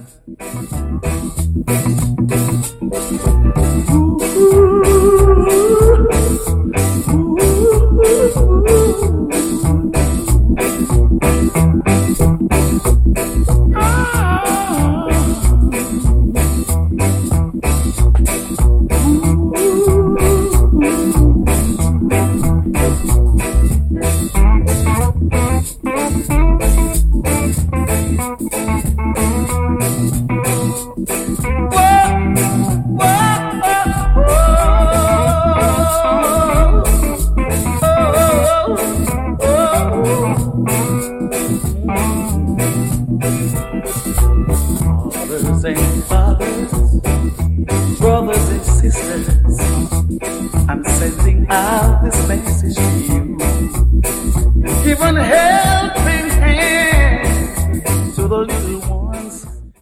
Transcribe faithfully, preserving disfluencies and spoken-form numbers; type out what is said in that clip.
Mothers and fathers, brothers and sisters, I'm sending out this message to you.